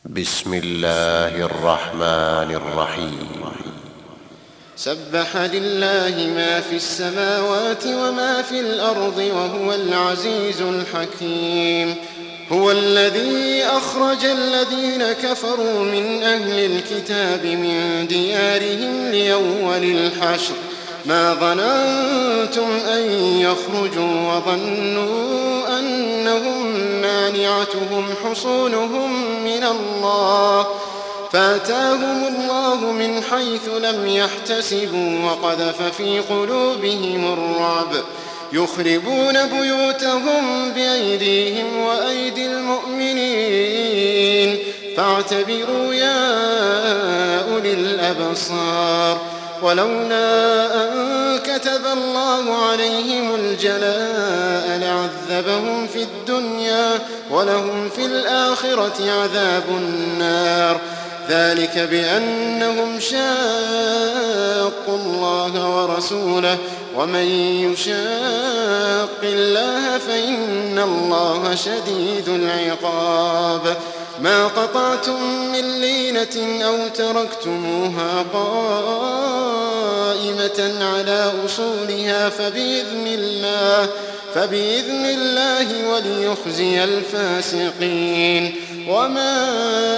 بسم الله الرحمن الرحيم. سبح لله ما في السماوات وما في الأرض وهو العزيز الحكيم. هو الذي أخرج الذين كفروا من أهل الكتاب من ديارهم لأول الحشر ما ظننتم أن يخرجوا وظنوا أنهم مانعتهم حصونهم من الله فأتاهم الله من حيث لم يحتسبوا وقذف في قلوبهم الرعب يخربون بيوتهم بأيديهم وأيدي المؤمنين فاعتبروا يا أولي الأبصار. ولولا أن كتب الله عليهم الجلاء لعذبهم في الدنيا ولهم في الآخرة عذاب النار ذلك بأنهم شاقوا الله ورسوله ومن يشاق الله فإن الله شديد العقاب. ما قطعتم من لينة أو تركتموها قائمة على أصولها فبإذن الله وليخزي الفاسقين. وما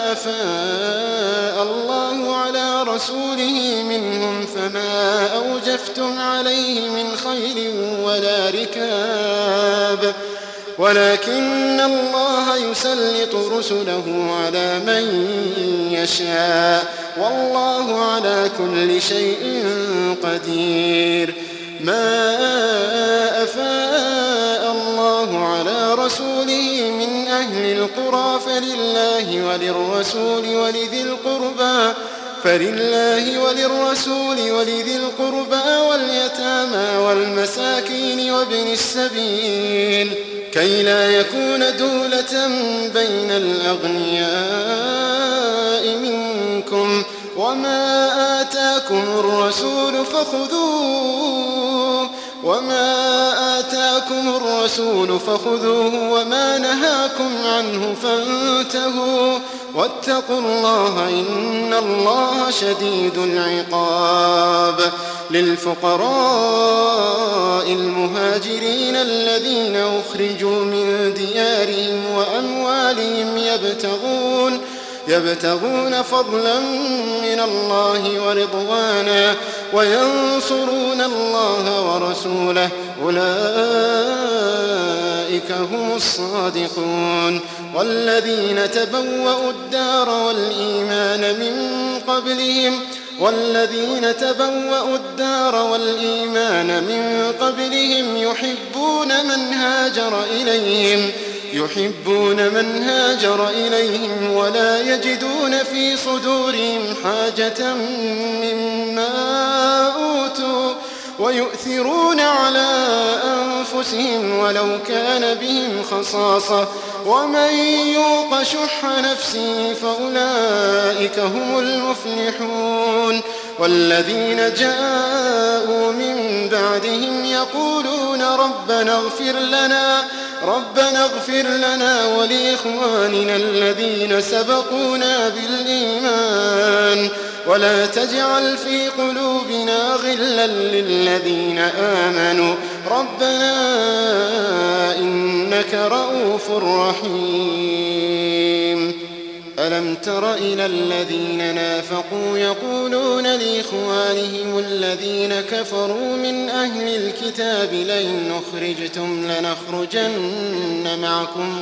أفاء الله على رسوله منهم فما أوجفتم عليه من خيل ولا ركاب ولكن الله يسلط رسله على من يشاء والله على كل شيء قدير. ما أفاء الله على رسوله من أهل القرى فلله وللرسول ولذي القربى واليتامى والمساكين وابن السبيل كي لا يكون دولة بين الأغنياء منكم. وما آتاكم الرسول فخذوه وما نهاكم عنه فانتهوا واتقوا الله إن الله شديد العقاب. للفقراء المهاجرين الذين أخرجوا من ديارهم وأموالهم يبتغون فضلا من الله ورضوانا وينصرون الله ورسوله أولئك هم الصادقون. والذين تبوأوا الدار والإيمان من قبلهم يحبون من هاجر إليهم ولا يجدون في صدورهم حاجة مما أوتوا ويؤثرون على أنفسهم ولو كان بهم خصاصة ومن يوق شح نفسه فأولئك هم المفلحون. والذين جاءوا من بعدهم يقولون ربنا اغفر لنا ولإخواننا الذين سبقونا بالإيمان ولا تجعل في قلوبنا غلا للذين آمنوا ربنا إنك رؤوف رحيم. ألم تر إلى الذين نافقوا يقولون لإخوانهم الذين كفروا من أهل الكتاب لئن أخرجتم لنخرجن معكم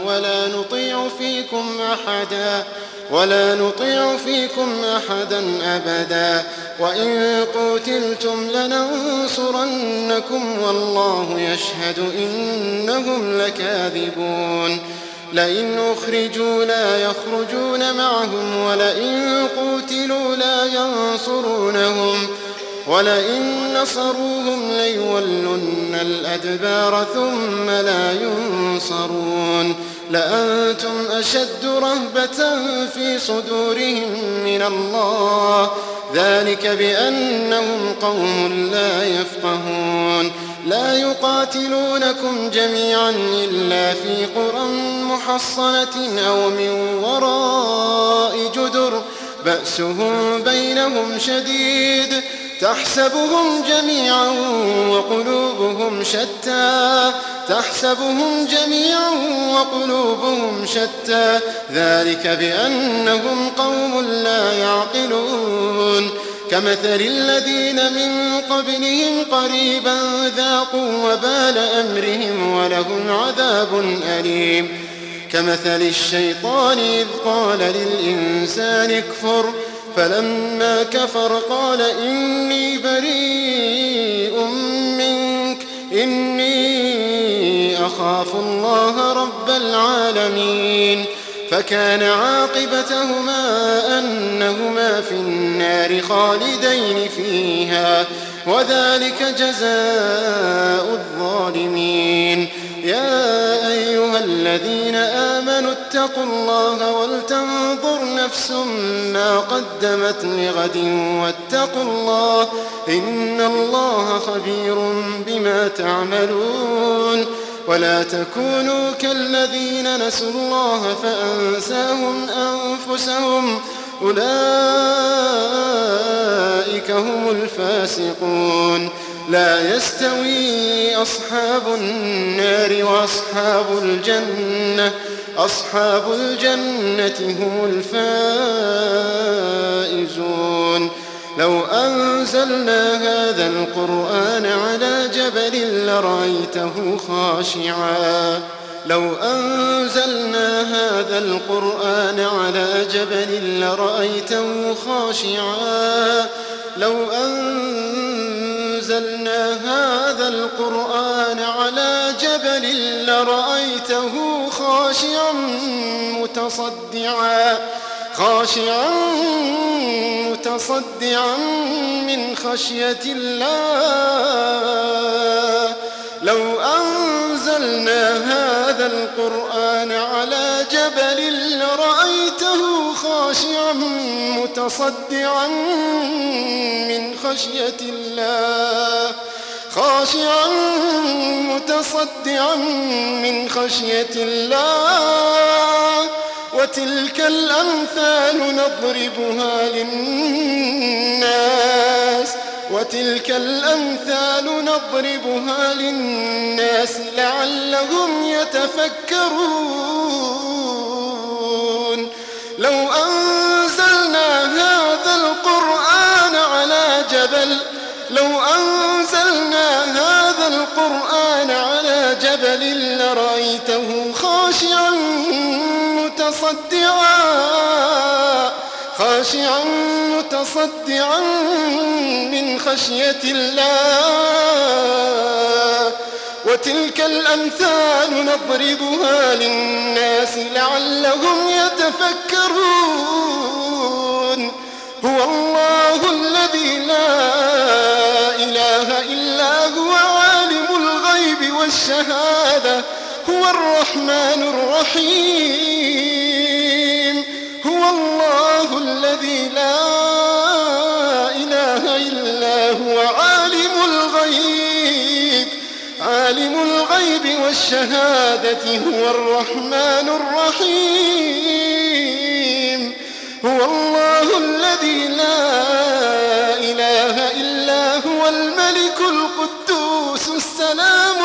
ولا نطيع فيكم أحدا أبدا وإن قتلتم لننصرنكم والله يشهد إنهم لكاذبون. لئن أخرجوا لا يخرجون معهم ولئن قتلوا لا ينصرونهم ولئن نصروهم ليولن الأدبار ثم لا ينصرون. لأنتم أشد رهبة في صدورهم من الله ذلك بأنهم قوم لا يفقهون. لا يقاتلونكم جميعا إلا في قرى محصنة أو من وراء بأسهم بينهم شديد تحسبهم جميعا وقلوبهم شتى ذلك بأنهم قوم لا يعقلون كمثل الذين من قبلهم قريبا ذاقوا وبال أمرهم ولهم عذاب أليم كمثل الشيطان إذ قال للإنسان اكفر فلما كفر قال إني بريء منك إني أخاف الله رب العالمين فكان عاقبتهما أنهما في النار خالدين فيها وذلك جزاء الظالمين يا أيها الذين آمنوا اتقوا الله ولتنظر نفس ما قدمت لغد واتقوا الله إن الله خبير بما تعملون ولا تكونوا كالذين نسوا الله فأنساهم أنفسهم أولئك هم الفاسقون لا يستوي أصحاب النار وأصحاب الجنة أصحاب الجنة هم الفائزون لو أنزلنا هذا القرآن على جبل لرأيته خاشعا لو أنزلنا هذا القرآن على جبل لرأيته خاشعا لو أنزلنا هذا القرآن على جبل لرأيته خاشعا متصدعا من خشية الله لو أنزلنا هذا القرآن على جبل لرأيته خاشعا متصدعا من خشية الله وتلك الأمثال نضربها للناس لعلهم يتفكرون لو أنزلنا هذا القرآن على جبل لرأيته خاشعا متصدعا من خشية الله وتلك الأمثال نضربها للناس لعلهم يتفكرون هو الله الذي لا إله إلا هو عالم الغيب والشهادة هو الرحمن الرحيم هو الله الذي لا إله إلا هو عالم الغيب والشهادة هو الرحمن الرحيم هو الله الذي لا إله إلا هو الملك القدوس السلام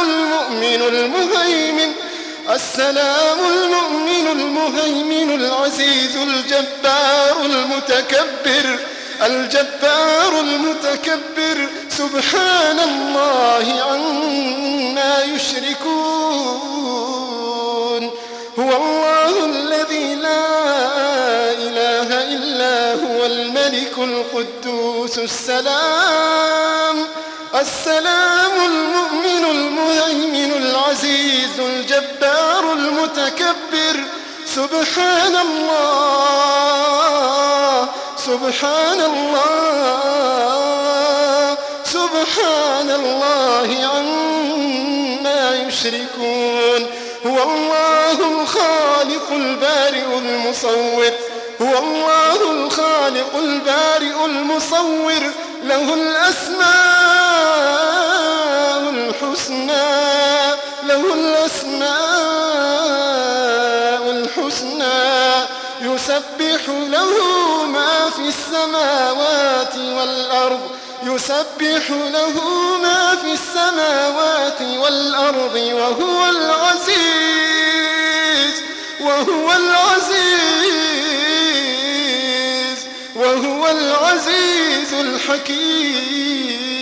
المؤمن العزيز الجبار المتكبر سبحان الله عما يشركون هو الله الذي لا إله إلا هو الملك القدوس السلام المؤمن المهيمن العزيز الجبار المتكبر سبحان الله عما يشركون هو الله الخالق البارئ المصور له الأسماء الحسنى يسبح له ما في السماوات والأرض وهو العزيز الحكيم.